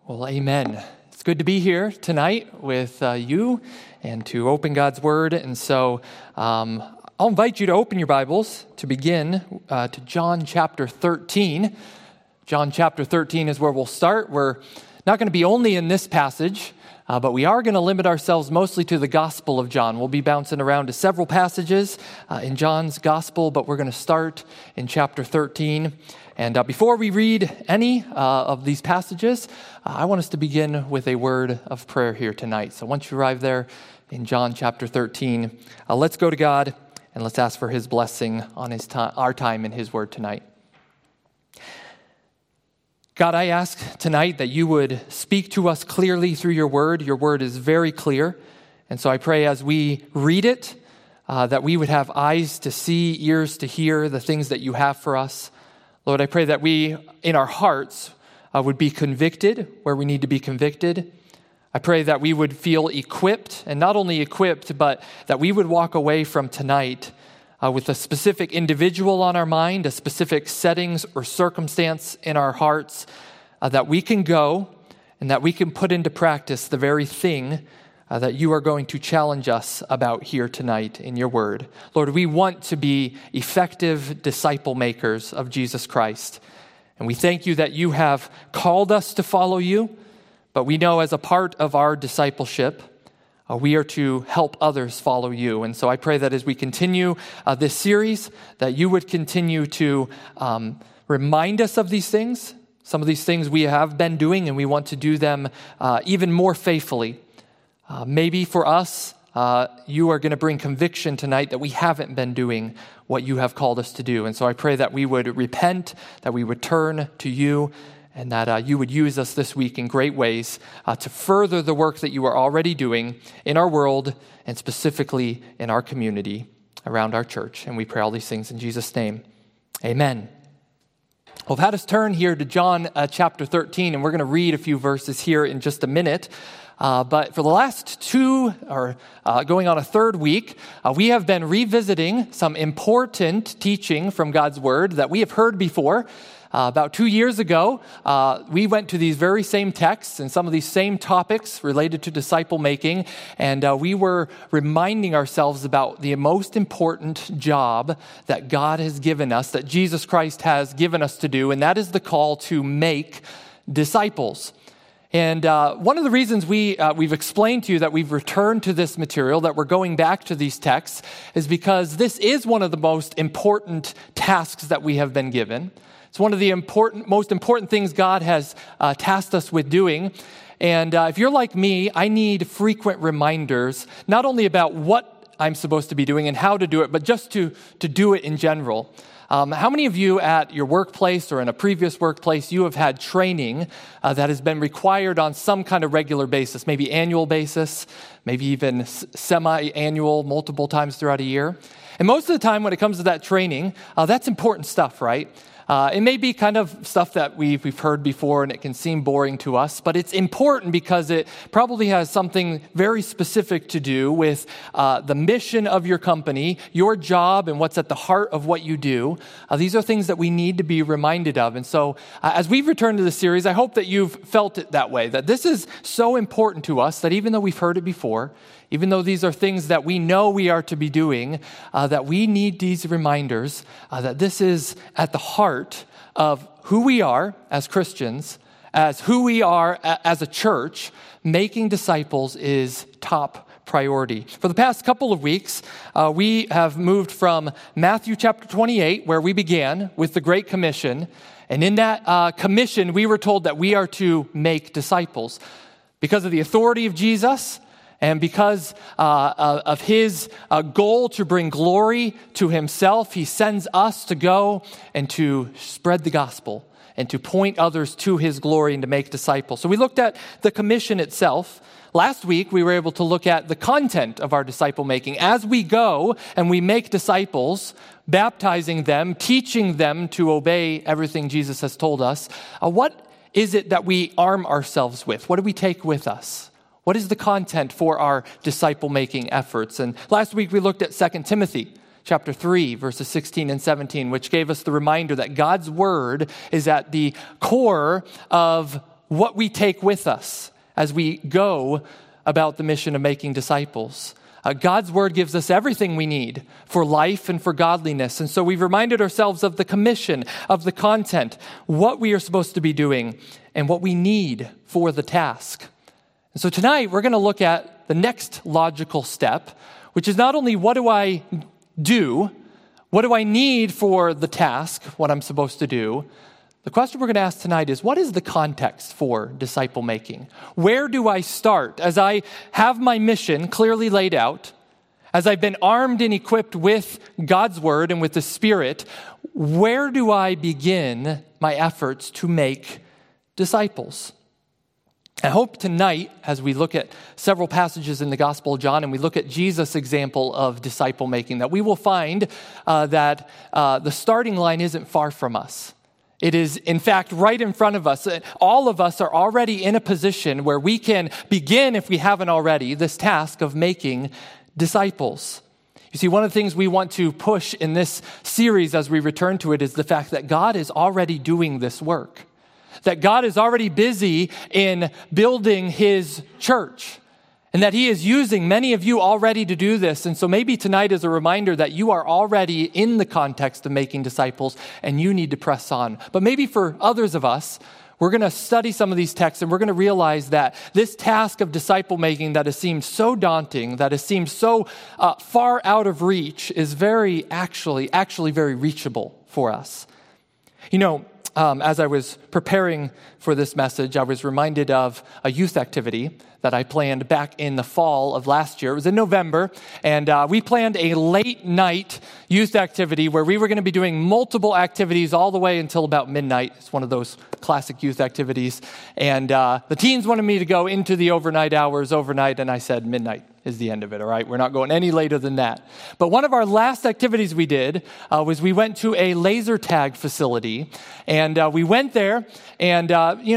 Well, amen. It's good to be here tonight with you and to open God's Word. And so I'll invite you to open your Bibles to begin to John chapter 13. John chapter 13 is where we'll start. We're not going to be only in this passage, but we are going to limit ourselves mostly to the Gospel of John. We'll be bouncing around to several passages in John's Gospel, but we're going to start in chapter 13. And before we read any of these passages, I want us to begin with a word of prayer here tonight. So once you arrive there in John chapter 13, let's go to God and let's ask for His blessing on our time in His Word tonight. God, I ask tonight that you would speak to us clearly through your word. Your word is very clear. And so I pray as we read it, that we would have eyes to see, ears to hear the things that you have for us. Lord, I pray that we, in our hearts, would be convicted where we need to be convicted. I pray that we would feel equipped, and not only equipped, but that we would walk away from tonight with a specific individual on our mind, a specific settings or circumstance in our hearts, that we can go and that we can put into practice the very thing that you are going to challenge us about here tonight in your word. Lord, we want to be effective disciple makers of Jesus Christ. And we thank you that you have called us to follow you, but we know as a part of our discipleship, we are to help others follow you. And so I pray that as we continue this series, that you would continue to remind us of these things. Some of these things we have been doing, and we want to do them even more faithfully. Maybe for us, you are going to bring conviction tonight that we haven't been doing what you have called us to do. And so I pray that we would repent, that we would turn to you, and that you would use us this week in great ways to further the work that you are already doing in our world and specifically in our community around our church. And we pray all these things in Jesus' name. Amen. Well, I've had us turn here to John chapter 13, and we're going to read a few verses here in just a minute. But for the last going on a third week, we have been revisiting some important teaching from God's Word that we have heard before. About 2 years ago, we went to these very same texts and some of these same topics related to disciple making, and we were reminding ourselves about the most important job that God has given us, that Jesus Christ has given us to do, and that is the call to make disciples. And one of the reasons we've explained to you that we've returned to this material, that we're going back to these texts, is because this is one of the most important tasks that we have been given. It's one of the most important things God has tasked us with doing. And if you're like me, I need frequent reminders, not only about what I'm supposed to be doing and how to do it, but just to do it in general. How many of you at your workplace or in a previous workplace, you have had training that has been required on some kind of regular basis, maybe annual basis, maybe even semi-annual, multiple times throughout a year? And most of the time when it comes to that training, that's important stuff, right? It may be kind of stuff that we've heard before and it can seem boring to us, but it's important because it probably has something very specific to do with the mission of your company, your job, and what's at the heart of what you do. These are things that we need to be reminded of. And so as we've returned to the series, I hope that you've felt it that way, that this is so important to us that even though we've heard it before, even though these are things that we know we are to be doing, that we need these reminders that this is at the heart of who we are as Christians, as who we are as a church. Making disciples is top priority. For the past couple of weeks, we have moved from Matthew chapter 28, where we began with the Great Commission. And in that commission, we were told that we are to make disciples. Because of the authority of Jesus, and because of his goal to bring glory to himself, he sends us to go and to spread the gospel and to point others to his glory and to make disciples. So we looked at the commission itself. Last week, we were able to look at the content of our disciple making. As we go and we make disciples, baptizing them, teaching them to obey everything Jesus has told us, what is it that we arm ourselves with? What do we take with us? What is the content for our disciple-making efforts? And last week we looked at 2 Timothy chapter 3, verses 16 and 17, which gave us the reminder that God's word is at the core of what we take with us as we go about the mission of making disciples. God's word gives us everything we need for life and for godliness. And so we've reminded ourselves of the commission, of the content, what we are supposed to be doing, and what we need for the task. And so tonight we're going to look at the next logical step, which is not only what do I do, what do I need for the task, what I'm supposed to do. The question we're going to ask tonight is, what is the context for disciple making? Where do I start? As I have my mission clearly laid out, as I've been armed and equipped with God's word and with the Spirit, where do I begin my efforts to make disciples? I hope tonight, as we look at several passages in the Gospel of John and we look at Jesus' example of disciple making, that we will find that the starting line isn't far from us. It is, in fact, right in front of us. All of us are already in a position where we can begin, if we haven't already, this task of making disciples. You see, one of the things we want to push in this series as we return to it is the fact that God is already doing this work, that God is already busy in building his church, and that he is using many of you already to do this. And so maybe tonight is a reminder that you are already in the context of making disciples and you need to press on. But maybe for others of us, we're going to study some of these texts and we're going to realize that this task of disciple making that has seemed so daunting, that has seemed so far out of reach, is actually very reachable for us. You know, as I was preparing for this message, I was reminded of a youth activity that I planned back in the fall of last year. It was in November, and we planned a late night youth activity where we were going to be doing multiple activities all the way until about midnight. It's one of those classic youth activities. And the teens wanted me to go into the overnight hours overnight, and I said midnight is the end of it, all right? We're not going any later than that. But one of our last activities we did was we went to a laser tag facility, and we went there, and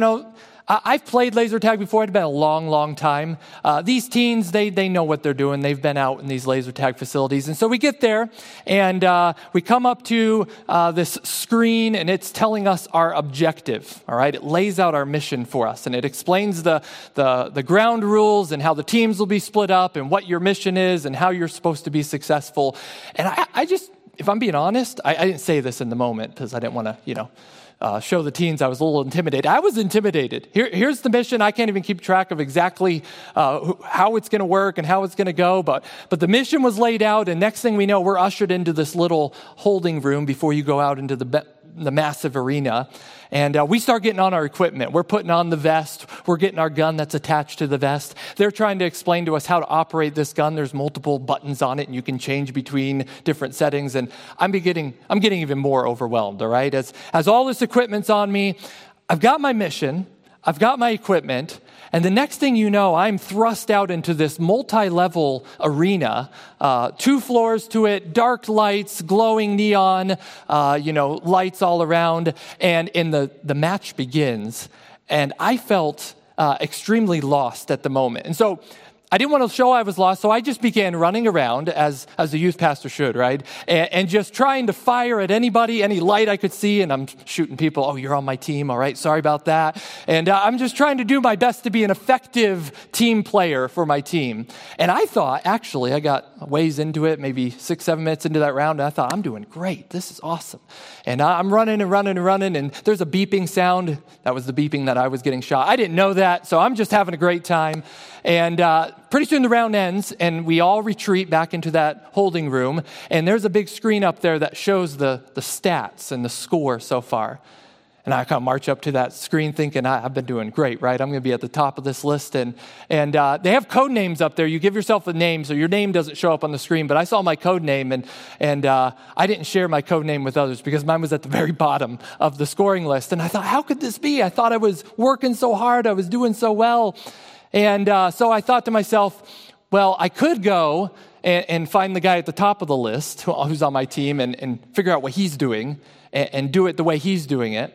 I've played laser tag before. It's been a long, long time. These teens, they know what they're doing. They've been out in these laser tag facilities. And so we get there, and we come up to this screen, and it's telling us our objective, all right? It lays out our mission for us, and it explains the ground rules and how the teams will be split up and what your mission is and how you're supposed to be successful. And I just, if I'm being honest, I didn't say this in the moment because I didn't want to, show the teens I was a little intimidated. I was intimidated. Here's the mission. I can't even keep track of exactly how it's going to work and how it's going to go, but the mission was laid out, and next thing we know, we're ushered into this little holding room before you go out into the massive arena. And we start getting on our equipment. We're putting on the vest. We're getting our gun that's attached to the vest. They're trying to explain to us how to operate this gun. There's multiple buttons on it, and you can change between different settings. And I'm getting even more overwhelmed, all right? As all this equipment's on me, I've got my mission, I've got my equipment, and the next thing you know, I'm thrust out into this multi-level arena, 2 floors to it, dark lights, glowing neon, lights all around, and the match begins. And I felt extremely lost at the moment. And so I didn't want to show I was lost, so I just began running around as a youth pastor should, right? And just trying to fire at anybody, any light I could see, and I'm shooting people, oh, you're on my team, all right, sorry about that. And I'm just trying to do my best to be an effective team player for my team. And I thought, actually, I got ways into it, maybe 6-7 minutes into that round, and I thought, I'm doing great, this is awesome. And I'm running, and there's a beeping sound. That was the beeping that I was getting shot. I didn't know that, so I'm just having a great time. And pretty soon the round ends, and we all retreat back into that holding room, and there's a big screen up there that shows the stats and the score so far. And I kind of march up to that screen thinking, I've been doing great, right? I'm going to be at the top of this list. And they have code names up there. You give yourself a name, so your name doesn't show up on the screen. But I saw my code name, and I didn't share my code name with others because mine was at the very bottom of the scoring list. And I thought, how could this be? I thought I was working so hard. I was doing so well. And so I thought to myself, well, I could go and find the guy at the top of the list who's on my team and figure out what he's doing and do it the way he's doing it.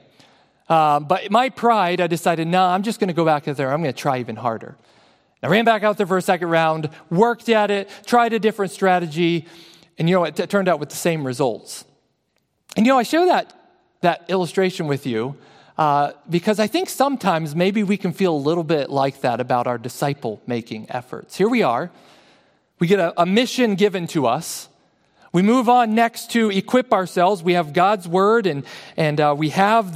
But my pride, I decided, no, I'm just going to go back out there. I'm going to try even harder. I ran back out there for a second round, worked at it, tried a different strategy, and it turned out with the same results. And I share that illustration with you because I think sometimes maybe we can feel a little bit like that about our disciple-making efforts. Here we are. We get a mission given to us. We move on next to equip ourselves. We have God's word, and we have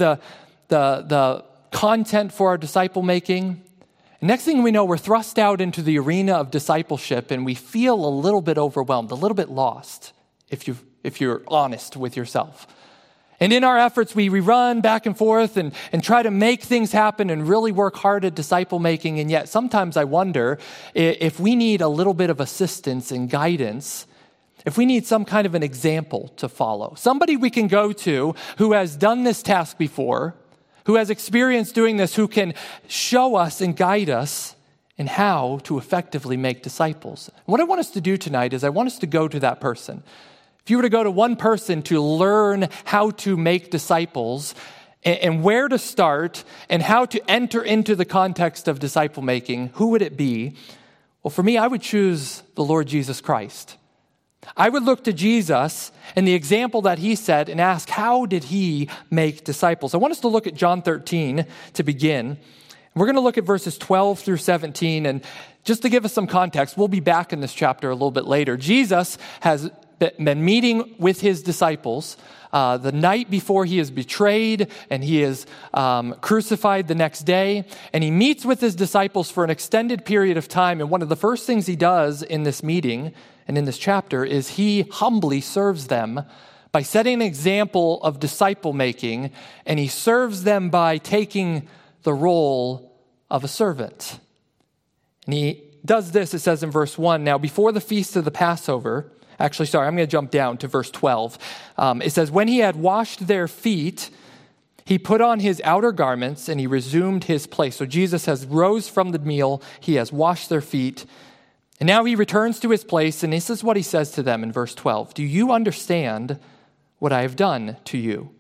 the content for our disciple-making. Next thing we know, we're thrust out into the arena of discipleship, and we feel a little bit overwhelmed, a little bit lost, if you're honest with yourself. And in our efforts, we run back and forth and try to make things happen and really work hard at disciple making. And yet sometimes I wonder if we need a little bit of assistance and guidance, if we need some kind of an example to follow. Somebody we can go to who has done this task before, who has experience doing this, who can show us and guide us in how to effectively make disciples. What I want us to do tonight is I want us to go to that person. If you were to go to one person to learn how to make disciples and where to start and how to enter into the context of disciple making, who would it be? Well, for me, I would choose the Lord Jesus Christ. I would look to Jesus and the example that he set and ask, how did he make disciples? I want us to look at John 13 to begin. We're going to look at verses 12 through 17. And just to give us some context, we'll be back in this chapter a little bit later. Jesus has been meeting with his disciples the night before he is betrayed and he is crucified the next day. And he meets with his disciples for an extended period of time. And one of the first things he does in this meeting and in this chapter is he humbly serves them by setting an example of disciple making. And he serves them by taking the role of a servant. And he does this, it says in verse 1, now before the feast of the Passover, I'm going to jump down to verse 12. It says, when he had washed their feet, he put on his outer garments and he resumed his place. So Jesus has rose from the meal. He has washed their feet. And now he returns to his place. And this is what he says to them in verse 12. Do you understand what I have done to you?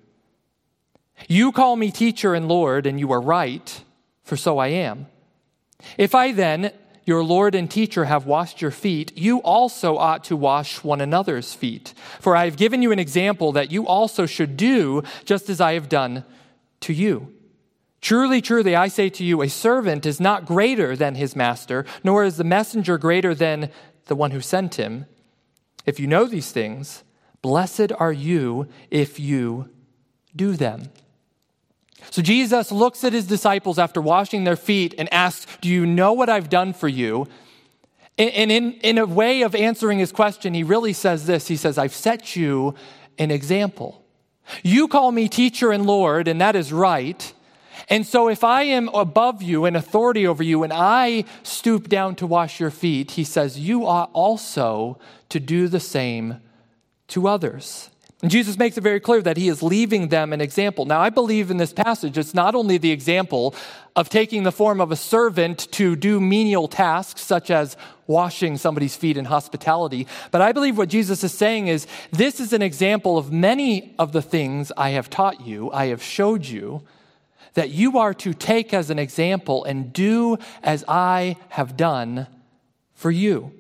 You call me teacher and Lord, and you are right, for so I am. If I then, your Lord and teacher, have washed your feet, you also ought to wash one another's feet. For I have given you an example that you also should do just as I have done to you. Truly, truly, I say to you, a servant is not greater than his master, nor is the messenger greater than the one who sent him. If you know these things, blessed are you if you do them. So Jesus looks at his disciples after washing their feet and asks, do you know what I've done for you? And in a way of answering his question, he really says this. He says, I've set you an example. You call me teacher and Lord, and that is right. And so if I am above you in authority over you and I stoop down to wash your feet, he says, you ought also to do the same to others. And Jesus makes it very clear that he is leaving them an example. Now, I believe in this passage, it's not only the example of taking the form of a servant to do menial tasks, such as washing somebody's feet in hospitality, but I believe what Jesus is saying is, this is an example of many of the things I have taught you, I have showed you, that you are to take as an example and do as I have done for you.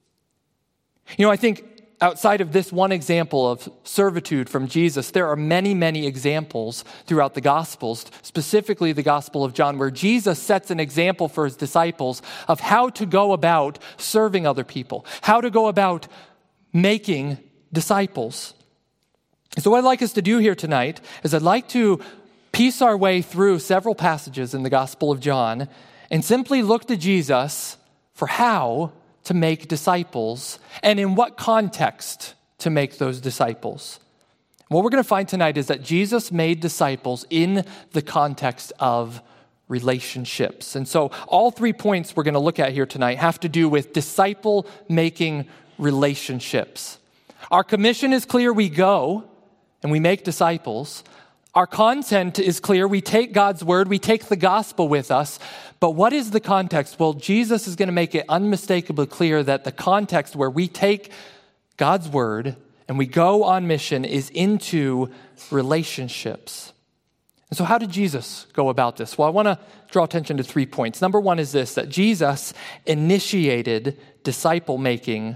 You know, I think outside of this one example of servitude from Jesus, there are many, many examples throughout the Gospels, specifically the Gospel of John, where Jesus sets an example for his disciples of how to go about serving other people, how to go about making disciples. So what I'd like us to do here tonight is I'd like to piece our way through several passages in the Gospel of John and simply look to Jesus for how to make disciples, and in what context to make those disciples. What we're going to find tonight is that Jesus made disciples in the context of relationships. And so all 3 points we're going to look at here tonight have to do with disciple-making relationships. Our commission is clear. We go and we make disciples. Our content is clear. We take God's word, we take the gospel with us. But what is the context? Well, Jesus is going to make it unmistakably clear that the context where we take God's word and we go on mission is into relationships. And so how did Jesus go about this? Well, I want to draw attention to 3 points. Number one is this, that Jesus initiated disciple-making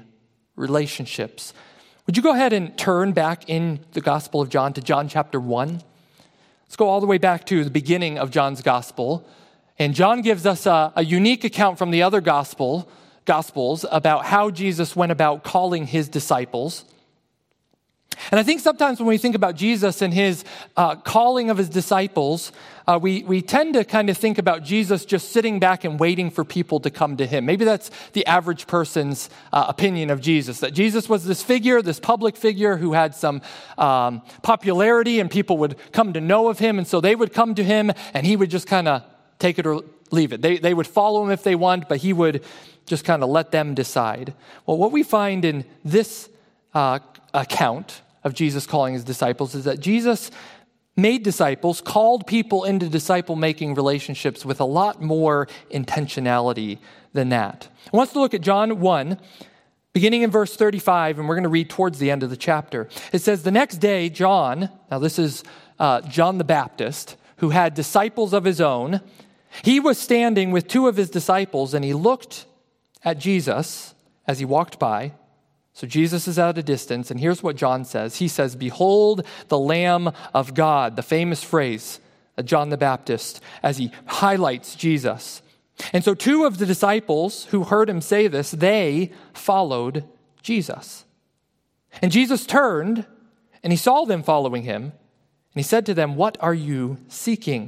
relationships. Would you go ahead and turn back in the Gospel of John to John chapter 1? Let's go all the way back to the beginning of John's gospel. And John gives us a unique account from the other gospels about how Jesus went about calling his disciples. And I think sometimes when we think about Jesus and his calling of his disciples, we tend to kind of think about Jesus just sitting back and waiting for people to come to him. Maybe that's the average person's opinion of Jesus, that Jesus was this figure, this public figure who had some popularity and people would come to know of him. And so they would come to him and he would just kind of take it or leave it. They would follow him if they want, but he would just kind of let them decide. Well, what we find in this account of Jesus calling his disciples is that Jesus made disciples, called people into disciple-making relationships with a lot more intentionality than that. I want us to look at John 1, beginning in verse 35, and we're going to read towards the end of the chapter. It says, the next day, John, now this is John the Baptist, who had disciples of his own, he was standing with two of his disciples, and he looked at Jesus as he walked by. So Jesus is at a distance, and here's what John says. He says, behold the Lamb of God, the famous phrase of John the Baptist as he highlights Jesus. And so two of the disciples who heard him say this, they followed Jesus. And Jesus turned, and he saw them following him, and he said to them, what are you seeking?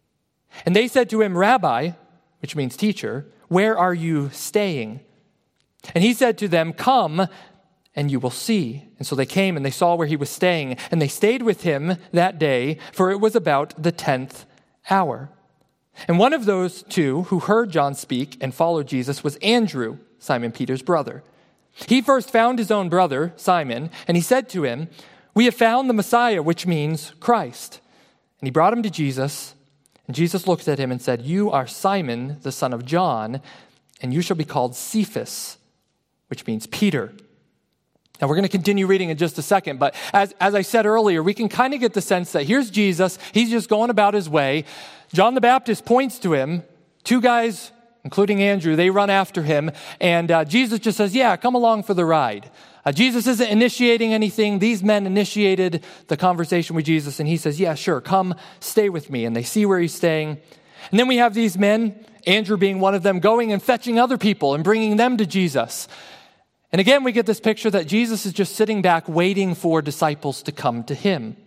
And they said to him, Rabbi, which means teacher, where are you staying? And he said to them, come and you will see. And so they came and they saw where he was staying, and they stayed with him that day, for it was about the 10th hour. And one of those two who heard John speak and followed Jesus was Andrew, Simon Peter's brother. He first found his own brother, Simon, and he said to him, we have found the Messiah, which means Christ. And he brought him to Jesus, and Jesus looked at him and said, you are Simon, the son of John, and you shall be called Cephas, which means Peter. Now, we're going to continue reading in just a second, but as I said earlier, we can kind of get the sense that here's Jesus. He's just going about his way. John the Baptist points to him. Two guys, including Andrew, they run after him, and Jesus just says, yeah, come along for the ride. Jesus isn't initiating anything. These men initiated the conversation with Jesus, and he says, yeah, sure, come stay with me. And they see where he's staying. And then we have these men, Andrew being one of them, going and fetching other people and bringing them to Jesus. And again, we get this picture that Jesus is just sitting back waiting for disciples to come to him.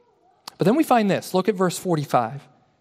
But then we find this. Look at verse 43.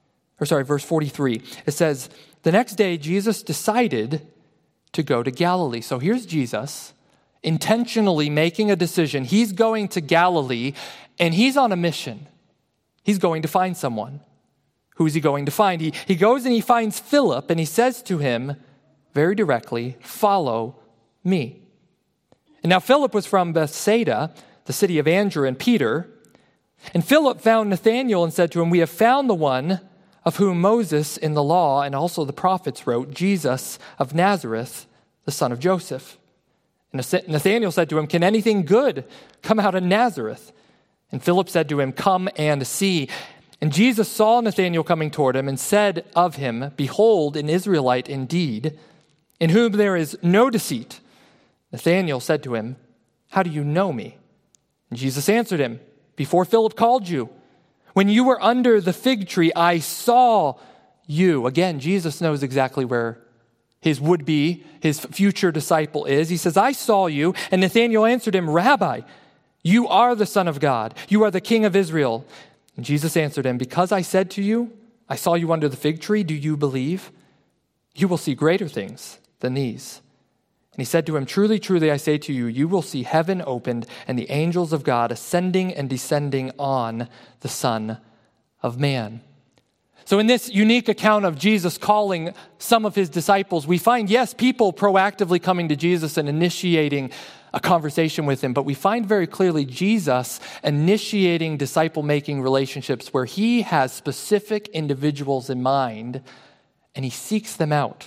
It says, the next day Jesus decided to go to Galilee. So here's Jesus intentionally making a decision. He's going to Galilee, and he's on a mission. He's going to find someone. Who is he going to find? He goes and he finds Philip, and he says to him very directly, follow me. And now Philip was from Bethsaida, the city of Andrew and Peter. And Philip found Nathanael and said to him, we have found the one of whom Moses in the law and also the prophets wrote, Jesus of Nazareth, the son of Joseph. And Nathanael said to him, can anything good come out of Nazareth? And Philip said to him, come and see. And Jesus saw Nathanael coming toward him and said of him, behold, an Israelite indeed, in whom there is no deceit. Nathanael said to him, how do you know me? And Jesus answered him, before Philip called you, when you were under the fig tree, I saw you. Again, Jesus knows exactly where his would-be, his future disciple is. He says, I saw you. And Nathanael answered him, Rabbi, you are the Son of God. You are the King of Israel. And Jesus answered him, because I said to you, I saw you under the fig tree, do you believe? You will see greater things than these. And he said to him, truly, truly, I say to you, you will see heaven opened and the angels of God ascending and descending on the Son of Man. So in this unique account of Jesus calling some of his disciples, we find, yes, people proactively coming to Jesus and initiating a conversation with him, but we find very clearly Jesus initiating disciple-making relationships where he has specific individuals in mind and he seeks them out.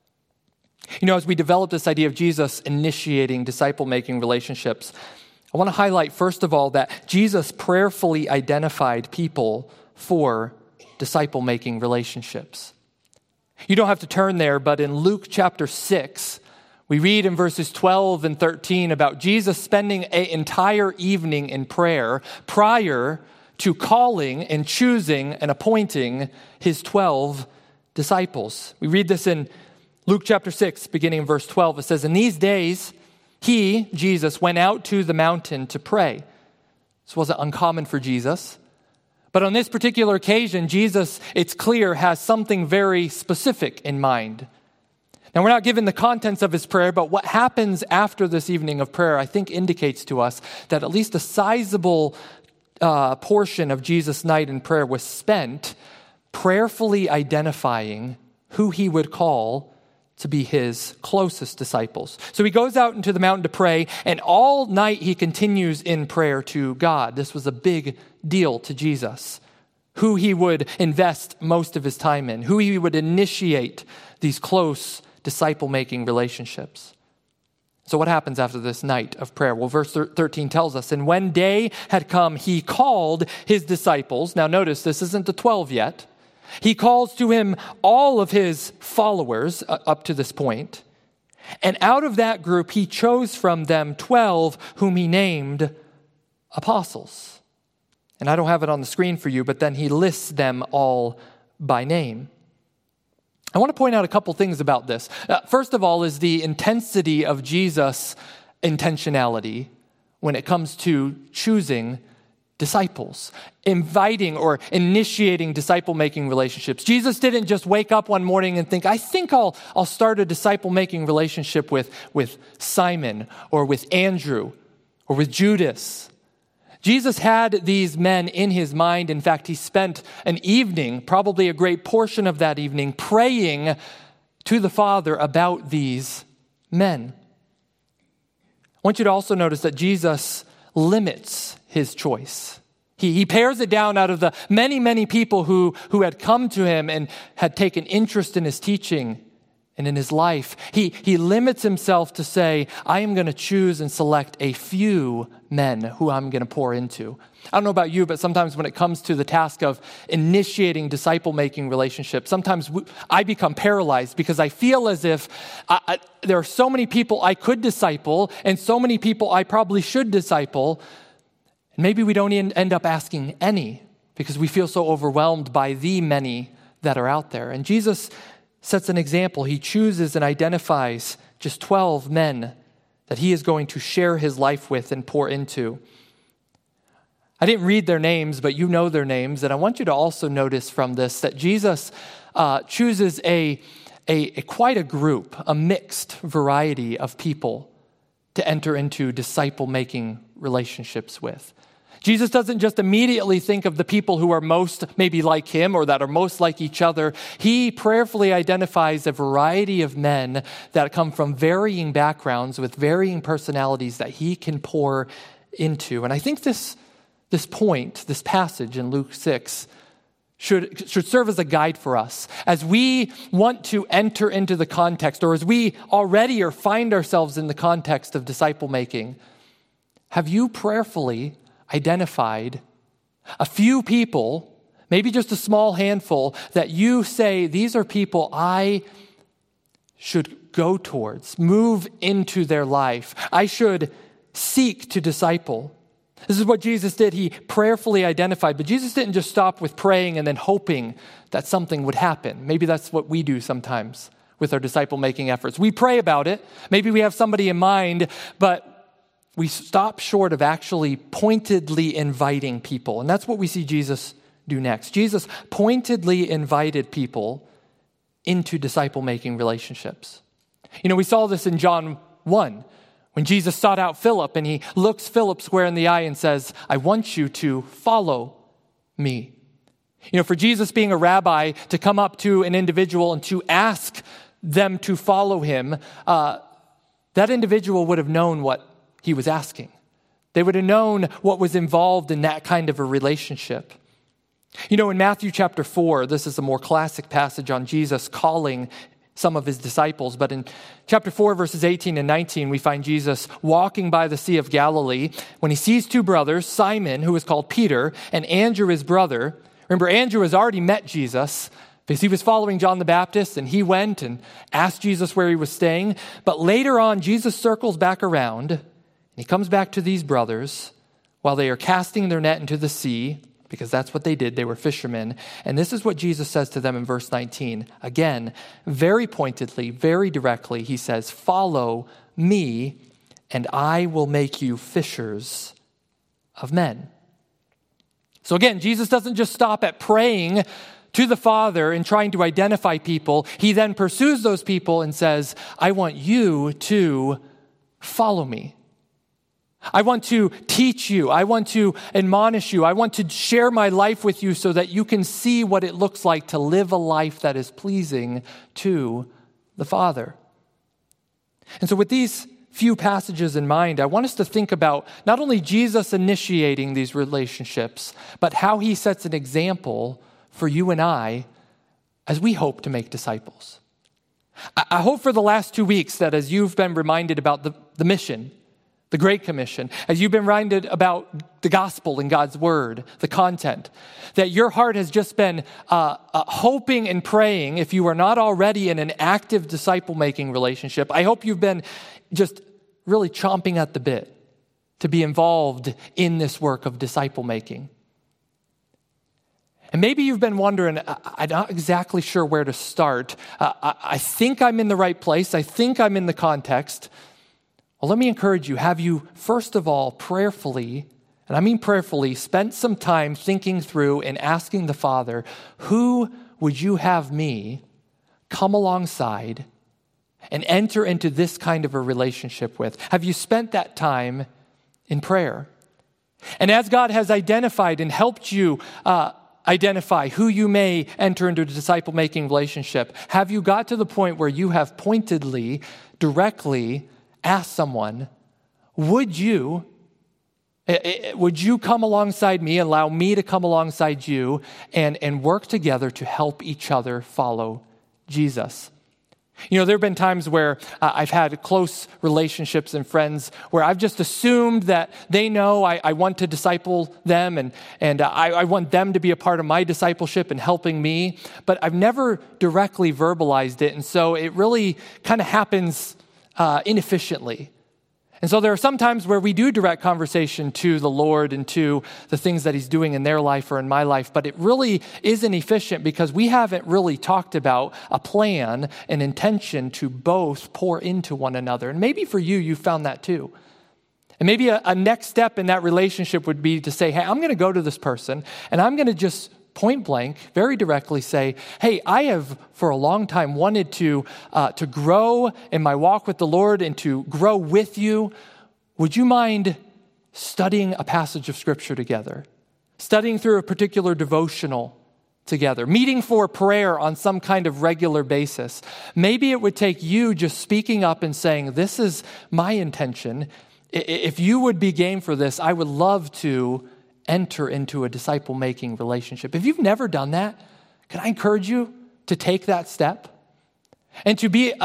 You know, as we develop this idea of Jesus initiating disciple-making relationships, I want to highlight, first of all, that Jesus prayerfully identified people for disciple-making relationships. You don't have to turn there, but in Luke chapter 6, we read in verses 12 and 13 about Jesus spending an entire evening in prayer prior to calling and choosing and appointing his 12 disciples. We read this in Luke chapter 6, beginning in verse 12. It says, "In these days, he, Jesus, went out to the mountain to pray." This wasn't uncommon for Jesus. But on this particular occasion, Jesus, it's clear, has something very specific in mind. Now, we're not given the contents of his prayer, but what happens after this evening of prayer, I think, indicates to us that at least a sizable portion of Jesus' night in prayer was spent prayerfully identifying who he would call to be his closest disciples. So he goes out into the mountain to pray, and all night he continues in prayer to God. This was a big deal to Jesus, who he would invest most of his time in, who he would initiate these close disciple-making relationships. So what happens after this night of prayer? Well, verse 13 tells us, "And when day had come, he called his disciples." Now notice, this isn't the 12 yet. He calls to him all of his followers up to this point. And out of that group, he chose from them 12 whom he named apostles. And I don't have it on the screen for you, but then he lists them all by name. I want to point out a couple things about this. First of all is the intensity of Jesus' intentionality when it comes to choosing disciples, inviting or initiating disciple-making relationships. Jesus didn't just wake up one morning and think, I think I'll start a disciple-making relationship with Simon or with Andrew or with Judas. Jesus had these men in his mind. In fact, he spent an evening, probably a great portion of that evening, praying to the Father about these men. I want you to also notice that Jesus limits his choice. He pares it down out of the many, many people who had come to him and had taken interest in his teaching and in his life. He limits himself to say, I am going to choose and select a few men who I'm going to pour into. I don't know about you, but sometimes when it comes to the task of initiating disciple-making relationships, sometimes I become paralyzed because I feel as if there are so many people I could disciple and so many people I probably should disciple. And maybe we don't end up asking any because we feel so overwhelmed by the many that are out there. And Jesus sets an example. He chooses and identifies just 12 men that he is going to share his life with and pour into. I didn't read their names, but you know their names. And I want you to also notice from this that Jesus chooses a quite a group, a mixed variety of people to enter into disciple-making relationships with. Jesus doesn't just immediately think of the people who are most maybe like him or that are most like each other. He prayerfully identifies a variety of men that come from varying backgrounds with varying personalities that he can pour into. And I think this passage in Luke 6 should serve as a guide for us as we want to enter into the context, or as we already or find ourselves in the context of disciple making. Have you prayerfully identified a few people, maybe just a small handful, that you say, these are people I should go towards, move into their life, I should seek to disciple? This is what Jesus did. He prayerfully identified, but Jesus didn't just stop with praying and then hoping that something would happen. Maybe that's what we do sometimes with our disciple-making efforts. We pray about it. Maybe we have somebody in mind, but we stop short of actually pointedly inviting people. And that's what we see Jesus do next. Jesus pointedly invited people into disciple-making relationships. You know, we saw this in John 1, when Jesus sought out Philip and he looks Philip square in the eye and says, I want you to follow me. You know, for Jesus being a rabbi, to come up to an individual and to ask them to follow him, that individual would have known what he was asking. They would have known what was involved in that kind of a relationship. You know, in Matthew chapter 4, this is a more classic passage on Jesus calling some of his disciples. But in chapter 4, verses 18 and 19, we find Jesus walking by the Sea of Galilee when he sees two brothers, Simon, who is called Peter, and Andrew, his brother. Remember, Andrew has already met Jesus because he was following John the Baptist, and he went and asked Jesus where he was staying. But later on, Jesus circles back around, and he comes back to these brothers while they are casting their net into the sea, because that's what they did. They were fishermen. And this is what Jesus says to them in verse 19. Again, very pointedly, very directly, he says, "Follow me, and I will make you fishers of men." So again, Jesus doesn't just stop at praying to the Father and trying to identify people. He then pursues those people and says, "I want you to follow me. I want to teach you. I want to admonish you. I want to share my life with you so that you can see what it looks like to live a life that is pleasing to the Father." And so with these few passages in mind, I want us to think about not only Jesus initiating these relationships, but how he sets an example for you and I as we hope to make disciples. I hope for the last 2 weeks that as you've been reminded about the mission, the Great Commission, as you've been reminded about the gospel and God's word, the content, that your heart has just been hoping and praying, if you are not already in an active disciple-making relationship, I hope you've been just really chomping at the bit to be involved in this work of disciple-making. And maybe you've been wondering, I'm not exactly sure where to start. I think I'm in the right place. I think I'm in the context. Well, let me encourage you. Have you, first of all, prayerfully, and I mean prayerfully, spent some time thinking through and asking the Father, who would you have me come alongside and enter into this kind of a relationship with? Have you spent that time in prayer? And as God has identified and helped you identify who you may enter into a disciple-making relationship, have you got to the point where you have pointedly, directly asked someone, would you come alongside me, allow me to come alongside you, and work together to help each other follow Jesus? You know, there have been times where I've had close relationships and friends where I've just assumed that they know I want to disciple them and I want them to be a part of my discipleship and helping me, but I've never directly verbalized it, and so it really kind of happens inefficiently. And so there are some times where we do direct conversation to the Lord and to the things that he's doing in their life or in my life, but it really isn't efficient because we haven't really talked about a plan, an intention to both pour into one another. And maybe for you, you found that too. And maybe a next step in that relationship would be to say, hey, I'm going to go to this person and I'm going to just point blank, very directly say, hey, I have for a long time wanted to grow in my walk with the Lord and to grow with you. Would you mind studying a passage of Scripture together? Studying through a particular devotional together? Meeting for prayer on some kind of regular basis? Maybe it would take you just speaking up and saying, this is my intention. If you would be game for this, I would love to enter into a disciple-making relationship. If you've never done that, can I encourage you to take that step and to be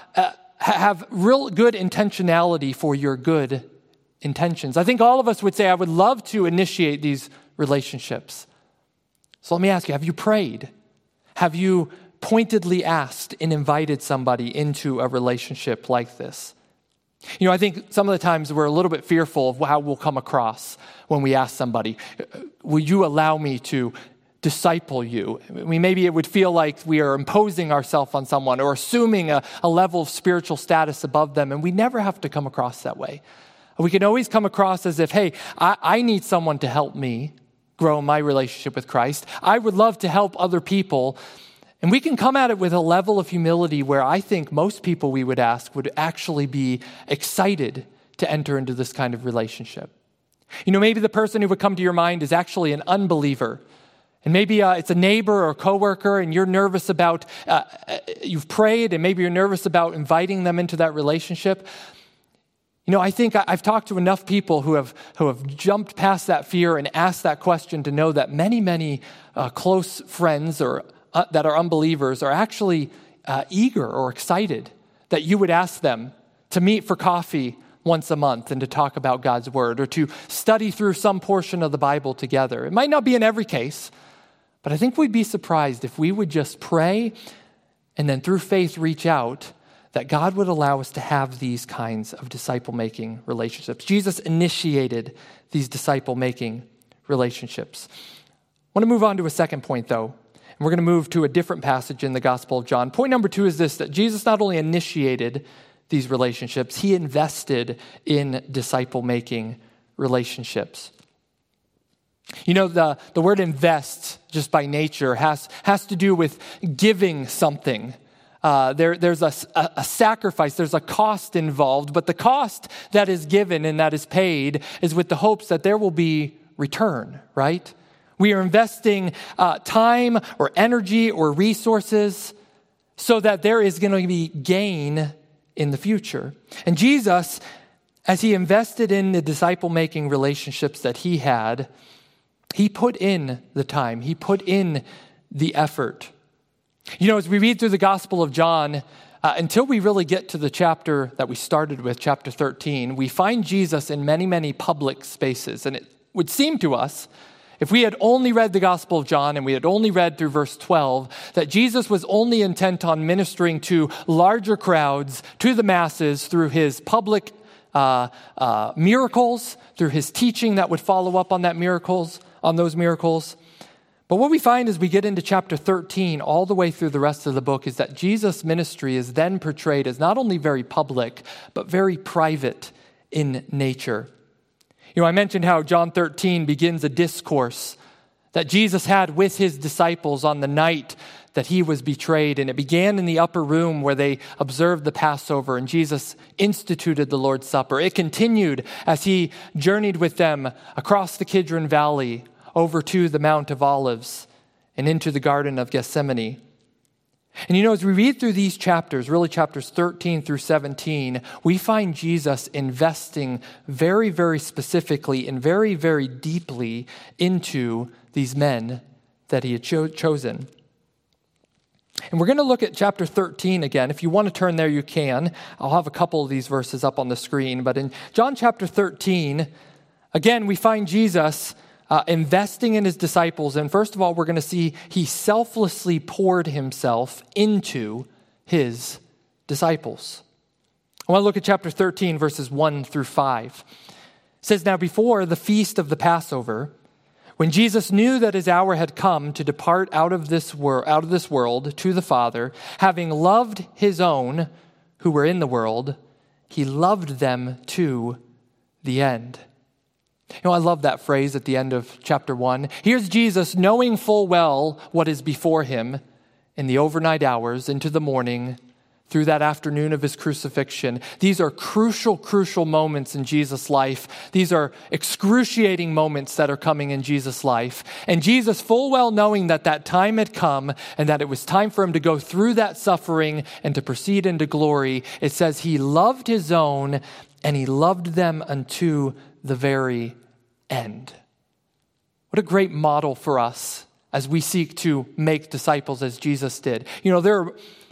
have real good intentionality for your good intentions? I think all of us would say, I would love to initiate these relationships. So let me ask you, have you prayed? Have you pointedly asked and invited somebody into a relationship like this? You know, I think some of the times we're a little bit fearful of how we'll come across when we ask somebody, will you allow me to disciple you? I mean, maybe it would feel like we are imposing ourselves on someone or assuming a level of spiritual status above them, and we never have to come across that way. We can always come across as if, hey, I need someone to help me grow my relationship with Christ. I would love to help other people. And we can come at it with a level of humility where I think most people we would ask would actually be excited to enter into this kind of relationship. You know, maybe the person who would come to your mind is actually an unbeliever. And maybe it's a neighbor or a coworker, and you're nervous about, you've prayed, and maybe you're nervous about inviting them into that relationship. You know, I think I've talked to enough people who have jumped past that fear and asked that question to know that many close friends or that are unbelievers are actually eager or excited that you would ask them to meet for coffee once a month and to talk about God's word or to study through some portion of the Bible together. It might not be in every case, but I think we'd be surprised if we would just pray and then through faith reach out that God would allow us to have these kinds of disciple-making relationships. Jesus initiated these disciple-making relationships. I want to move on to a second point, though. And we're going to move to a different passage in the Gospel of John. Point number 2 is this, that Jesus not only initiated these relationships, he invested in disciple-making relationships. You know, the word invest, just by nature, has to do with giving something. There's a sacrifice, there's a cost involved, but the cost that is given and that is paid is with the hopes that there will be return, right? We are investing time or energy or resources so that there is going to be gain in the future. And Jesus, as he invested in the disciple-making relationships that he had, he put in the time, he put in the effort. You know, as we read through the Gospel of John, until we really get to the chapter that we started with, chapter 13, we find Jesus in many, many public spaces. And it would seem to us, if we had only read the Gospel of John and we had only read through verse 12, that Jesus was only intent on ministering to larger crowds, to the masses, through his public miracles, through his teaching that would follow up on those miracles. But what we find as we get into chapter 13, all the way through the rest of the book, is that Jesus' ministry is then portrayed as not only very public, but very private in nature. You know, I mentioned how John 13 begins a discourse that Jesus had with his disciples on the night that he was betrayed. And it began in the upper room where they observed the Passover and Jesus instituted the Lord's Supper. It continued as he journeyed with them across the Kidron Valley, over to the Mount of Olives, and into the Garden of Gethsemane. And you know, as we read through these chapters, really chapters 13 through 17, we find Jesus investing very, very specifically and very, very deeply into these men that he had chosen. And we're going to look at chapter 13 again. If you want to turn there, you can. I'll have a couple of these verses up on the screen. But in John chapter 13, again, we find Jesus investing in his disciples. And first of all, we're going to see he selflessly poured himself into his disciples. I want to look at chapter 13, verses 1 through 5. It says, "Now before the feast of the Passover, when Jesus knew that his hour had come to depart out of this world to the Father, having loved his own who were in the world, he loved them to the end." You know, I love that phrase at the end of chapter 1. Here's Jesus knowing full well what is before him in the overnight hours into the morning through that afternoon of his crucifixion. These are crucial, crucial moments in Jesus' life. These are excruciating moments that are coming in Jesus' life. And Jesus, full well knowing that that time had come and that it was time for him to go through that suffering and to proceed into glory, it says he loved his own and he loved them unto the very end. What a great model for us as we seek to make disciples as Jesus did. You know, there are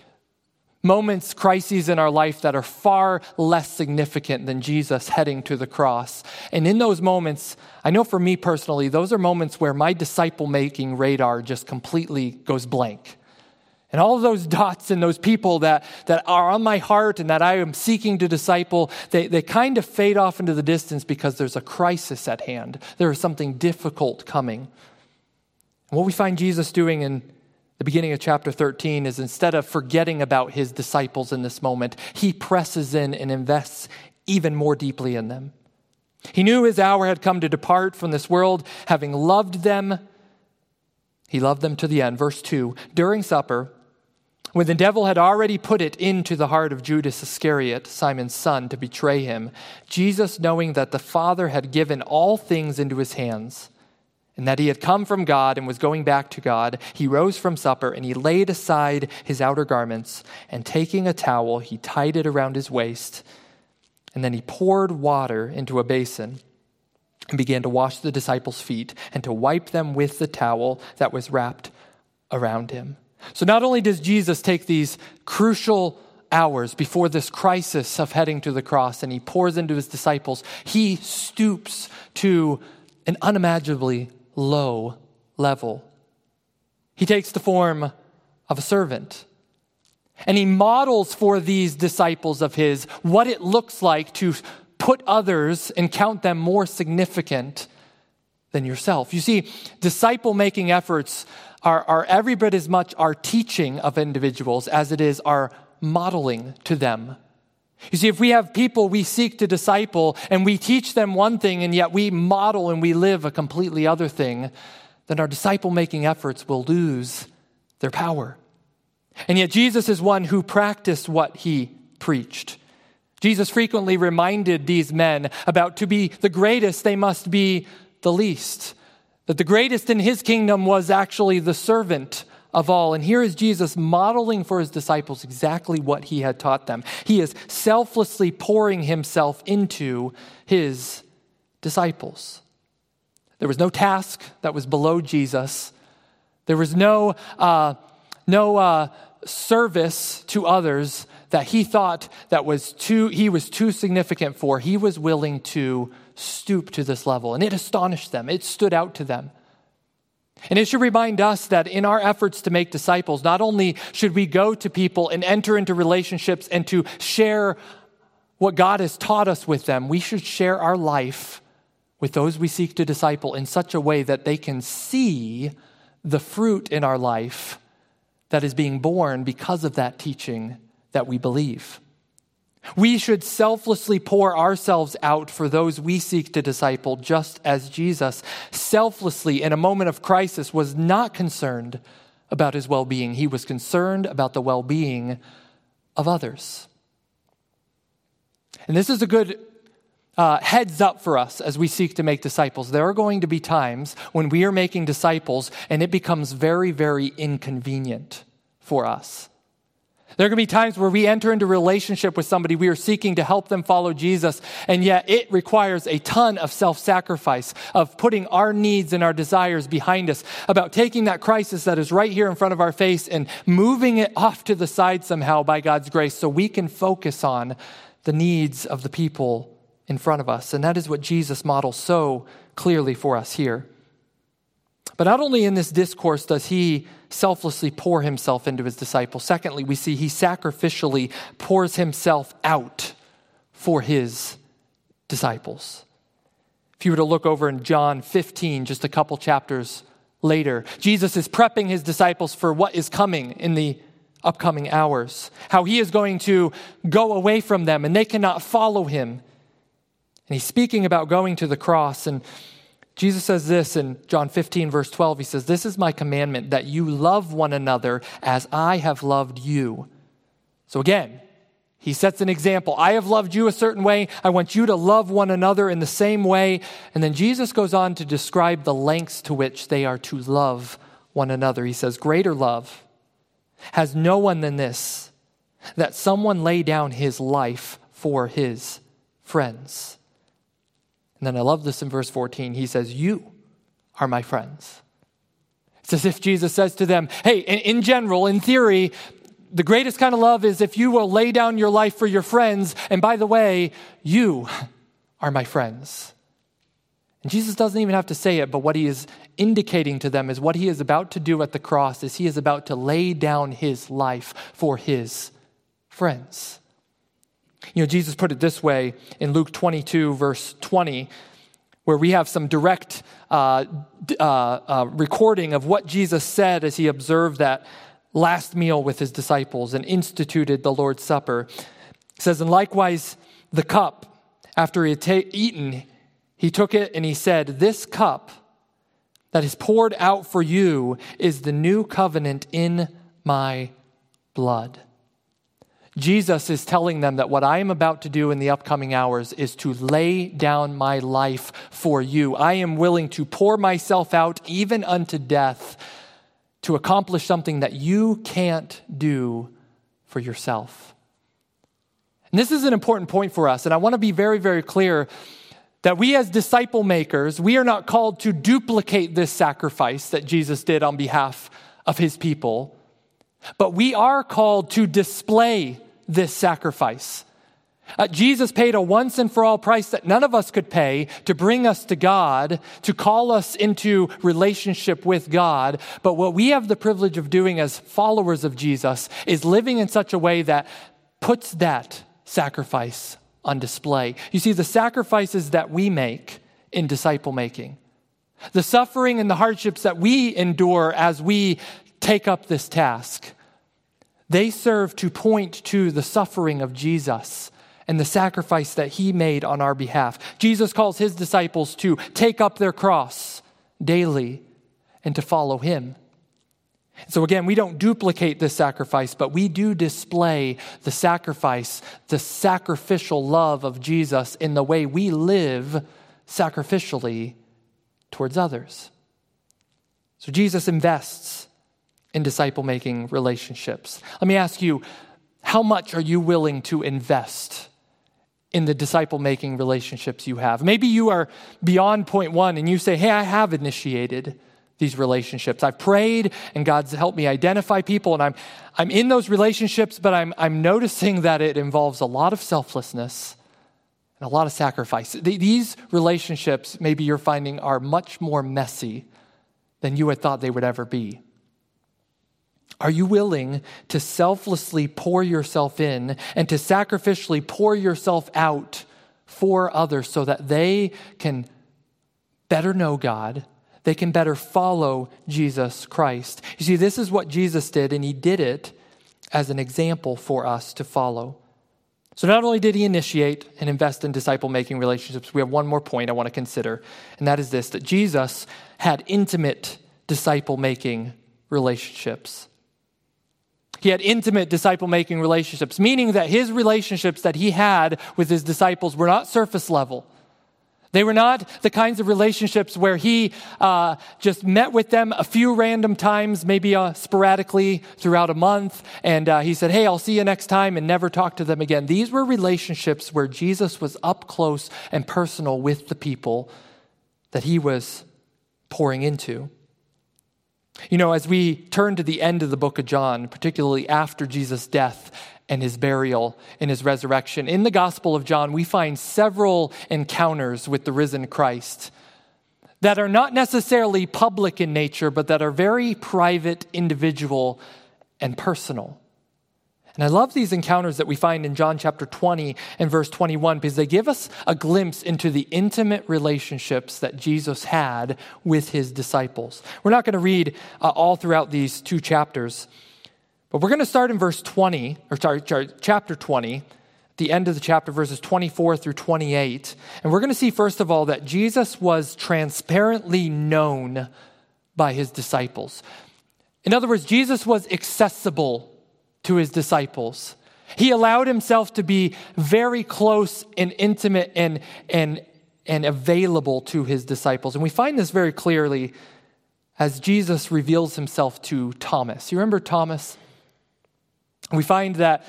moments, crises in our life that are far less significant than Jesus heading to the cross. And in those moments, I know for me personally, those are moments where my disciple-making radar just completely goes blank. And all of those dots and those people that are on my heart and that I am seeking to disciple, they kind of fade off into the distance because there's a crisis at hand. There is something difficult coming. And what we find Jesus doing in the beginning of chapter 13 is instead of forgetting about his disciples in this moment, he presses in and invests even more deeply in them. He knew his hour had come to depart from this world, having loved them. He loved them to the end. Verse 2, during supper, when the devil had already put it into the heart of Judas Iscariot, Simon's son, to betray him, Jesus, knowing that the Father had given all things into his hands, and that he had come from God and was going back to God, he rose from supper and he laid aside his outer garments, and taking a towel, he tied it around his waist, and then he poured water into a basin and began to wash the disciples' feet and to wipe them with the towel that was wrapped around him. So not only does Jesus take these crucial hours before this crisis of heading to the cross and he pours into his disciples, he stoops to an unimaginably low level. He takes the form of a servant. And he models for these disciples of his what it looks like to put others and count them more significant than yourself. You see, disciple-making efforts are every bit as much our teaching of individuals as it is our modeling to them. You see, if we have people we seek to disciple and we teach them one thing and yet we model and we live a completely other thing, then our disciple-making efforts will lose their power. And yet Jesus is one who practiced what he preached. Jesus frequently reminded these men about to be the greatest, they must be the least. That the greatest in his kingdom was actually the servant of all. And here is Jesus modeling for his disciples exactly what he had taught them. He is selflessly pouring himself into his disciples. There was no task that was below Jesus. There was no service to others that he thought that he was too significant for. He was willing to stoop to this level. And it astonished them. It stood out to them. And it should remind us that in our efforts to make disciples, not only should we go to people and enter into relationships and to share what God has taught us with them, we should share our life with those we seek to disciple in such a way that they can see the fruit in our life that is being born because of that teaching that we believe. We should selflessly pour ourselves out for those we seek to disciple, just as Jesus selflessly, in a moment of crisis, was not concerned about his well-being. He was concerned about the well-being of others. And this is a good heads up for us as we seek to make disciples. There are going to be times when we are making disciples and it becomes very, very inconvenient for us. There are going to be times where we enter into a relationship with somebody, we are seeking to help them follow Jesus, and yet it requires a ton of self-sacrifice, of putting our needs and our desires behind us, about taking that crisis that is right here in front of our face and moving it off to the side somehow by God's grace so we can focus on the needs of the people in front of us. And that is what Jesus models so clearly for us here. But not only in this discourse does he selflessly pour himself into his disciples. Secondly, we see he sacrificially pours himself out for his disciples. If you were to look over in John 15, just a couple chapters later, Jesus is prepping his disciples for what is coming in the upcoming hours, how he is going to go away from them and they cannot follow him. And he's speaking about going to the cross, and Jesus says this in John 15, verse 12. He says, "This is my commandment, that you love one another as I have loved you." So again, he sets an example. I have loved you a certain way. I want you to love one another in the same way. And then Jesus goes on to describe the lengths to which they are to love one another. He says, "Greater love has no one than this, that someone lay down his life for his friends." And then I love this in verse 14. He says, "You are my friends." It's as if Jesus says to them, hey, in general, in theory, the greatest kind of love is if you will lay down your life for your friends. And by the way, you are my friends. And Jesus doesn't even have to say it, but what he is indicating to them is what he is about to do at the cross is he is about to lay down his life for his friends. You know, Jesus put it this way in Luke 22, verse 20, where we have some direct recording of what Jesus said as he observed that last meal with his disciples and instituted the Lord's Supper. It says, "And likewise the cup, after he had eaten, he took it and he said, 'This cup that is poured out for you is the new covenant in my blood.'" Jesus is telling them that what I am about to do in the upcoming hours is to lay down my life for you. I am willing to pour myself out even unto death to accomplish something that you can't do for yourself. And this is an important point for us, and I want to be very, very clear that we as disciple makers, we are not called to duplicate this sacrifice that Jesus did on behalf of his people, but we are called to display this sacrifice. Jesus paid a once and for all price that none of us could pay to bring us to God, to call us into relationship with God. But what we have the privilege of doing as followers of Jesus is living in such a way that puts that sacrifice on display. You see, the sacrifices that we make in disciple making, The suffering and the hardships that we endure as we take up this task, they serve to point to the suffering of Jesus and the sacrifice that he made on our behalf. Jesus calls his disciples to take up their cross daily and to follow him. So again, we don't duplicate this sacrifice, but we do display the sacrifice, the sacrificial love of Jesus in the way we live sacrificially towards others. So Jesus invests in disciple-making relationships. Let me ask you, how much are you willing to invest in the disciple-making relationships you have? Maybe you are beyond point one and you say, hey, I have initiated these relationships. I've prayed and God's helped me identify people, and I'm in those relationships, but I'm noticing that it involves a lot of selflessness and a lot of sacrifice. These relationships, maybe you're finding, are much more messy than you had thought they would ever be. Are you willing to selflessly pour yourself in and to sacrificially pour yourself out for others so that they can better know God? They can better follow Jesus Christ. You see, this is what Jesus did, and he did it as an example for us to follow. So not only did he initiate and invest in disciple-making relationships, we have one more point I want to consider, and that is this, that Jesus had intimate disciple-making relationships. He had intimate disciple-making relationships, meaning that his relationships that he had with his disciples were not surface level. They were not the kinds of relationships where he just met with them a few random times, maybe sporadically throughout a month, and he said, hey, I'll see you next time, and never talk to them again. These were relationships where Jesus was up close and personal with the people that he was pouring into. You know, as we turn to the end of the book of John, particularly after Jesus' death and his burial and his resurrection, in the Gospel of John, we find several encounters with the risen Christ that are not necessarily public in nature, but that are very private, individual, and personal. And I love these encounters that we find in John chapter 20 and verse 21 because they give us a glimpse into the intimate relationships that Jesus had with his disciples. We're not going to read all throughout these two chapters, but we're going to start in chapter 20, the end of the chapter, verses 24 through 28. And we're going to see, first of all, that Jesus was transparently known by his disciples. In other words, Jesus was accessible to his disciples. He allowed himself to be very close and intimate and available to his disciples. And we find this very clearly as Jesus reveals himself to Thomas. You remember Thomas? We find that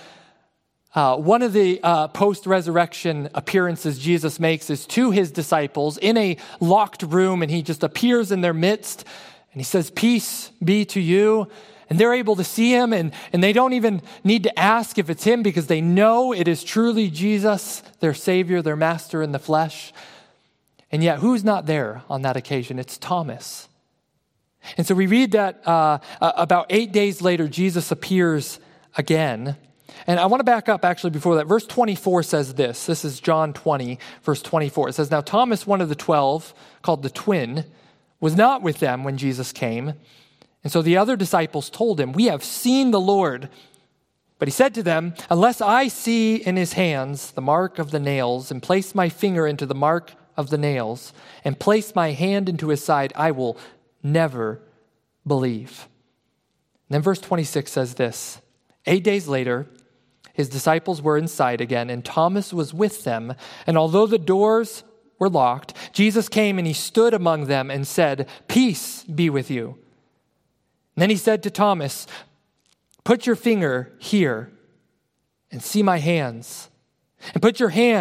one of the post-resurrection appearances Jesus makes is to his disciples in a locked room, and he just appears in their midst, and he says, "Peace be to you." And they're able to see him, and they don't even need to ask if it's him because they know it is truly Jesus, their Savior, their Master in the flesh. And yet, who's not there on that occasion? It's Thomas. And so we read that about 8 days later, Jesus appears again. And I want to back up actually before that. Verse 24 says this. This is John 20, verse 24. It says, "Now Thomas, one of the 12, called the twin, was not with them when Jesus came. And so the other disciples told him, 'We have seen the Lord.' But he said to them, 'Unless I see in his hands the mark of the nails, and place my finger into the mark of the nails, and place my hand into his side, I will never believe.'" And then verse 26 says this, 8 days later, his disciples were inside again, and Thomas was with them. And although the doors were locked, Jesus came and he stood among them and said, "Peace be with you." And then he said to Thomas, "Put your finger here and see my hands. And put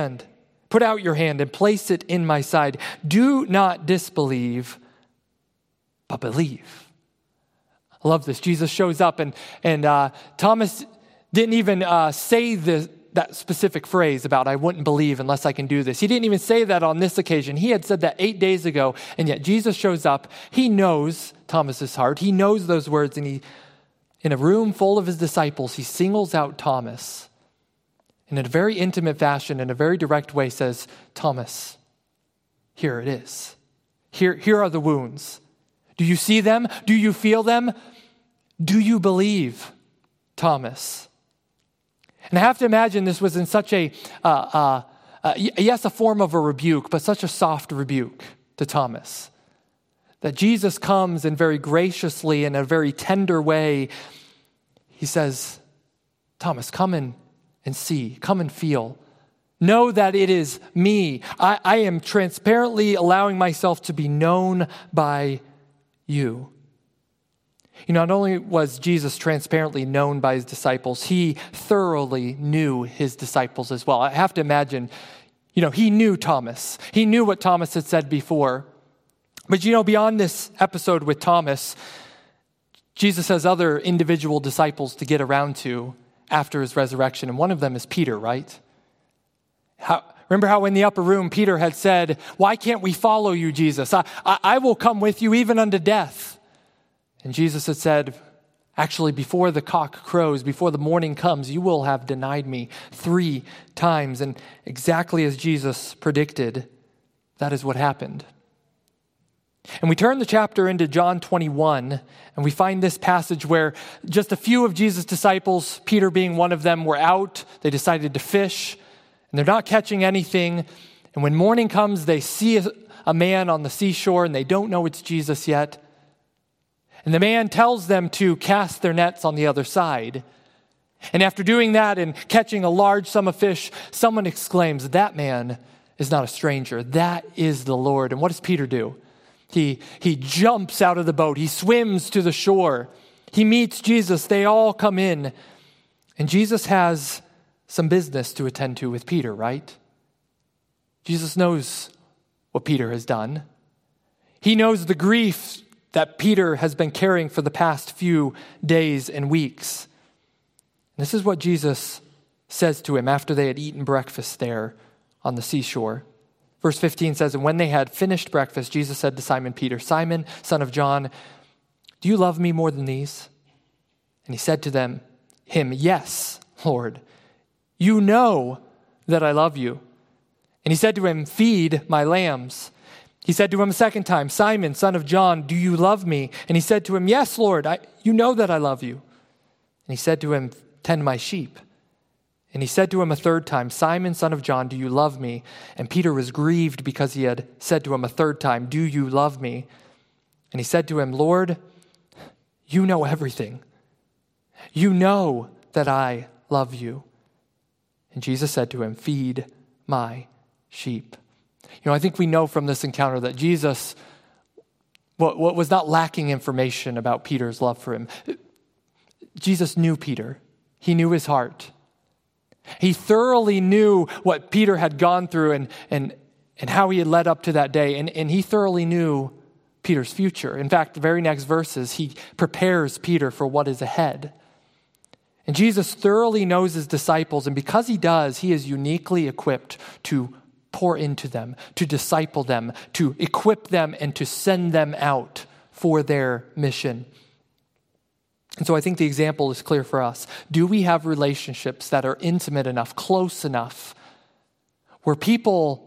out your hand and place it in my side. Do not disbelieve, but believe." I love this. Jesus shows up and Thomas didn't even say that specific phrase about "I wouldn't believe unless I can do this." He didn't even say that on this occasion. He had said that 8 days ago, and yet Jesus shows up. He knows Thomas's heart. He knows those words, and in a room full of his disciples, he singles out Thomas. And in a very intimate fashion, in a very direct way, says, "Thomas, here it is. Here are the wounds. Do you see them? Do you feel them? Do you believe, Thomas? And I have to imagine this was in such a form of a rebuke, but such a soft rebuke to Thomas. That Jesus comes and very graciously, in a very tender way, he says, Thomas, come and see, come and feel. Know that it is me. I am transparently allowing myself to be known by you. Not only was Jesus transparently known by his disciples, he thoroughly knew his disciples as well. I have to imagine, he knew Thomas. He knew what Thomas had said before. But beyond this episode with Thomas, Jesus has other individual disciples to get around to after his resurrection, and one of them is Peter, right? Remember how in the upper room Peter had said, why can't we follow you, Jesus? I will come with you even unto death. And Jesus had said, actually, before the cock crows, before the morning comes, you will have denied me 3 times. And exactly as Jesus predicted, that is what happened. And we turn the chapter into John 21, and we find this passage where just a few of Jesus' disciples, Peter being one of them, were out. They decided to fish, and they're not catching anything. And when morning comes, they see a man on the seashore, and they don't know it's Jesus yet. And the man tells them to cast their nets on the other side. And after doing that and catching a large sum of fish, someone exclaims, that man is not a stranger. That is the Lord. And what does Peter do? He jumps out of the boat. He swims to the shore. He meets Jesus. They all come in. And Jesus has some business to attend to with Peter, right? Jesus knows what Peter has done. He knows the grief that Peter has been carrying for the past few days and weeks. And this is what Jesus says to him after they had eaten breakfast there on the seashore. Verse 15 says, and when they had finished breakfast, Jesus said to Simon Peter, Simon, son of John, do you love me more than these? And he said to him, yes, Lord, you know that I love you. And he said to him, feed my lambs. He said to him a second time, Simon, son of John, do you love me? And he said to him, yes, Lord, you know that I love you. And he said to him, tend my sheep. And he said to him a third time, Simon, son of John, do you love me? And Peter was grieved because he had said to him a third time, do you love me? And he said to him, Lord, you know everything. You know that I love you. And Jesus said to him, feed my sheep. I think we know from this encounter that Jesus what was not lacking information about Peter's love for him. Jesus knew Peter. He knew his heart. He thoroughly knew what Peter had gone through and how he had led up to that day. And he thoroughly knew Peter's future. In fact, the very next verses, he prepares Peter for what is ahead. And Jesus thoroughly knows his disciples. And because he does, he is uniquely equipped to pour into them, to disciple them, to equip them, and to send them out for their mission. And so I think the example is clear for us. Do we have relationships that are intimate enough, close enough, where people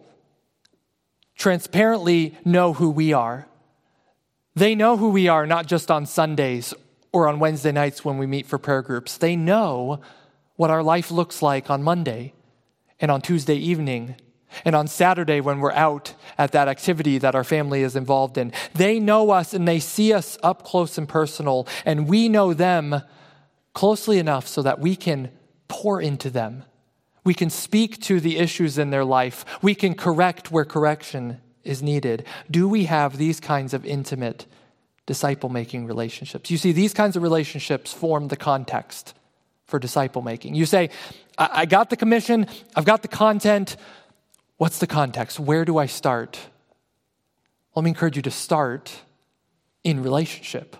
transparently know who we are? They know who we are, not just on Sundays or on Wednesday nights when we meet for prayer groups. They know what our life looks like on Monday and on Tuesday evening and on Saturday when we're out at that activity that our family is involved in. They know us and they see us up close and personal, and we know them closely enough so that we can pour into them. We can speak to the issues in their life. We can correct where correction is needed. Do we have these kinds of intimate disciple-making relationships? You see, these kinds of relationships form the context for disciple-making. You say, I got the commission, I've got the content. What's the context? Where do I start? Well, let me encourage you to start in relationship.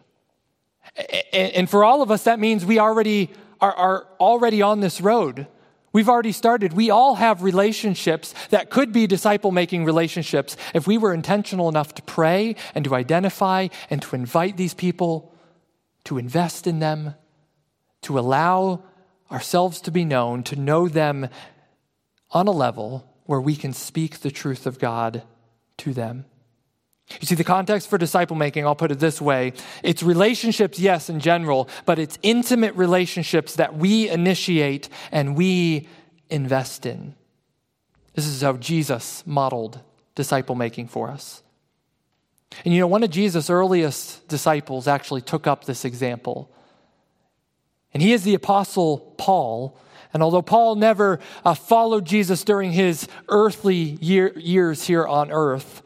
And for all of us, that means we already are already on this road. We've already started. We all have relationships that could be disciple-making relationships if we were intentional enough to pray and to identify and to invite these people, to invest in them, to allow ourselves to be known, to know them on a level where we can speak the truth of God to them. You see, the context for disciple making, I'll put it this way. It's relationships, yes, in general, but it's intimate relationships that we initiate and we invest in. This is how Jesus modeled disciple making for us. And one of Jesus' earliest disciples actually took up this example. And he is the Apostle Paul. And although Paul never followed Jesus during his earthly years here on earth,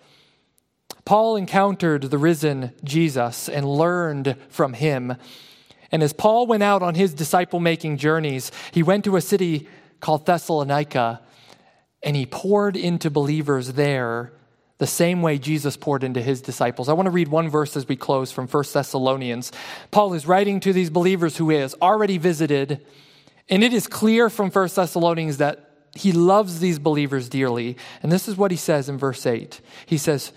Paul encountered the risen Jesus and learned from him. And as Paul went out on his disciple-making journeys, he went to a city called Thessalonica, and he poured into believers there the same way Jesus poured into his disciples. I want to read one verse as we close from 1 Thessalonians. Paul is writing to these believers who he has already visited, and it is clear from 1 Thessalonians that he loves these believers dearly. And this is what he says in verse 8. He says,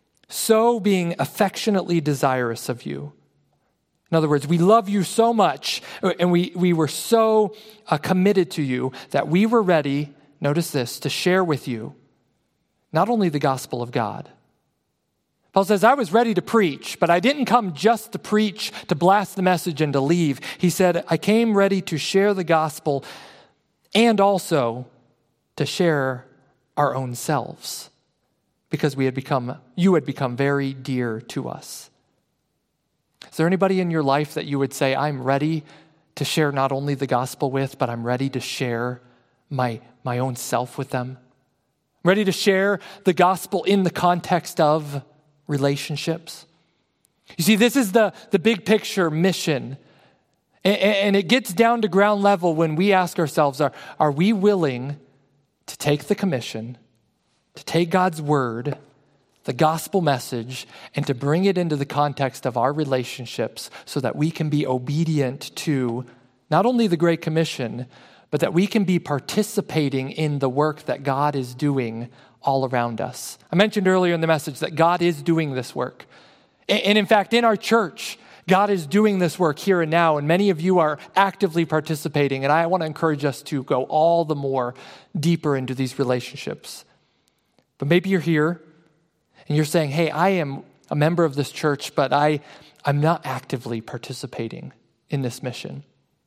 "So being affectionately desirous of you." In other words, we love you so much, and we were so committed to you that we were ready, notice this, to share with you not only the gospel of God. Paul says, I was ready to preach, but I didn't come just to preach, to blast the message and to leave. He said, I came ready to share the gospel and also to share our own selves, because you had become very dear to us. Is there anybody in your life that you would say, I'm ready to share not only the gospel with, but I'm ready to share my own self with them? I'm ready to share the gospel in the context of relationships. You see, this is the big picture mission. And it gets down to ground level when we ask ourselves, are we willing to take the commission, to take God's word, the gospel message, and to bring it into the context of our relationships so that we can be obedient to not only the Great Commission, but that we can be participating in the work that God is doing all around us. I mentioned earlier in the message that God is doing this work. And in fact, in our church, God is doing this work here and now, and many of you are actively participating, and I want to encourage us to go all the more deeper into these relationships. But maybe you're here, and you're saying, hey, I am a member of this church, but I'm not actively participating in this mission.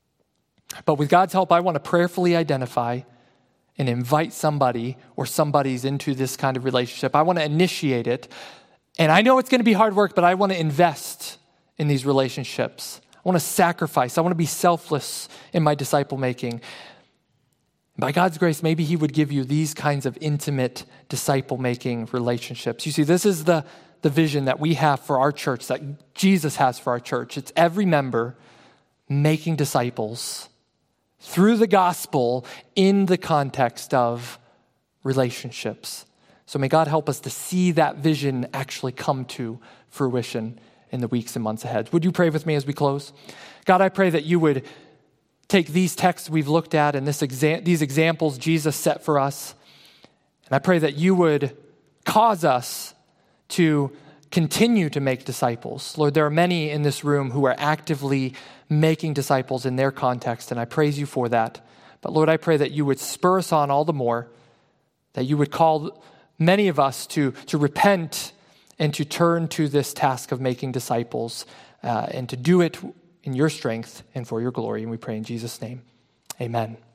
But with God's help, I want to prayerfully identify and invite somebody or somebody's into this kind of relationship. I want to initiate it. And I know it's going to be hard work, but I want to invest in these relationships. I want to sacrifice. I want to be selfless in my disciple making. By God's grace, maybe he would give you these kinds of intimate disciple-making relationships. You see, this is the vision that we have for our church, that Jesus has for our church. It's every member making disciples through the gospel in the context of relationships. So may God help us to see that vision actually come to fruition in the weeks and months ahead. Would you pray with me as we close? God, I pray that you would take these texts we've looked at and these examples Jesus set for us, and I pray that you would cause us to continue to make disciples. Lord, there are many in this room who are actively making disciples in their context, and I praise you for that. But Lord, I pray that you would spur us on all the more, that you would call many of us to repent and to turn to this task of making disciples and to do it in your strength and for your glory. And we pray in Jesus' name, amen.